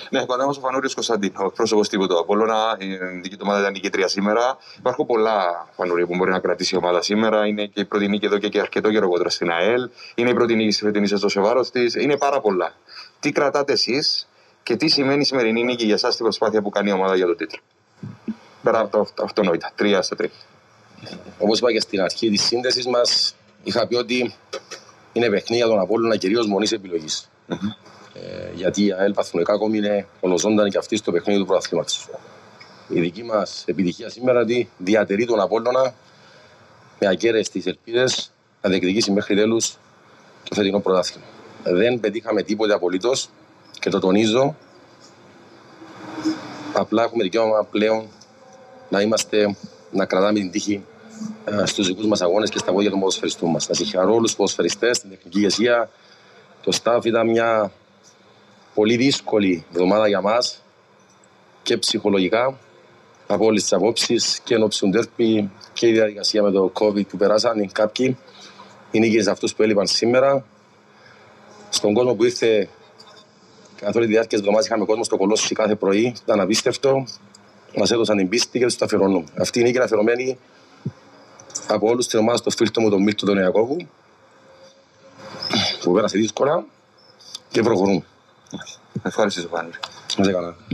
Ναι, κοντά μας ο Φανούριος Κωνσταντίνος, πρόσωπος τύπου του Απόλλωνα. Η δική του ομάδα ήταν νικήτρια σήμερα. Υπάρχουν πολλά Φανούρια που μπορεί να κρατήσει η ομάδα σήμερα. Είναι και η πρώτη νίκη εδώ και αρκετό καιρό κοντά στην ΑΕΛ. Είναι η πρώτη νίκη στη φετινή σεζόν σε βάρος της. Είναι πάρα πολλά. Τι κρατάτε εσείς και τι σημαίνει η σημερινή νίκη για εσάς στην προσπάθεια που κάνει η ομάδα για τον τίτλο? Πέρα από το αυτονόητα. 3-3. Όπως είπα και στην αρχή της σύνδεσης μας, είχα πει ότι είναι παιχνίδι για τον Απόλλωνα κυρίως μονής επιλογής. Γιατί η ΑΕΛ παθηνικά ακόμη είναι ολοζώντανη και αυτή στο παιχνίδι του πρωταθλήματος. Η δική μας επιτυχία σήμερα ότι διατηρεί τον Απόλλωνα με ακέραιες τις ελπίδες να διεκδικήσει μέχρι τέλους το φετινό πρωτάθλημα. Δεν πετύχαμε τίποτε απολύτως και το τονίζω. Απλά έχουμε δικαίωμα πλέον να κρατάμε την τύχη στους δικούς μας αγώνες και στα πόδια των ποδοσφαιριστών μας. Να συγχαρώ όλους τους ποδοσφαιριστές, την τεχνική ηγεσία, το staff. Ήταν μια πολύ δύσκολη εβδομάδα για μας και ψυχολογικά από όλες τις απόψεις και ενόψει του ντέρμπι και η διαδικασία με το COVID που περάσαν κάποιοι. Οι νίκες αυτούς που έλειπαν σήμερα. Στον κόσμο που ήρθε καθ' όλη τη διάρκεια της εβδομάδας, είχαμε κόσμο στο Κολόσσι κάθε πρωί. Ήταν απίστευτο. Μας έδωσαν την πίστη και τους τα αφιερώνω. Αυτή η νίκη είναι αφιερωμένη από όλους την ομάδα στο φίλτο μου, τον Μίλτο τον Ιακώβου, που πέρασε δύσκολα και προχωρούν. Ευχαριστώ, Φανούρη. Να σε καλά.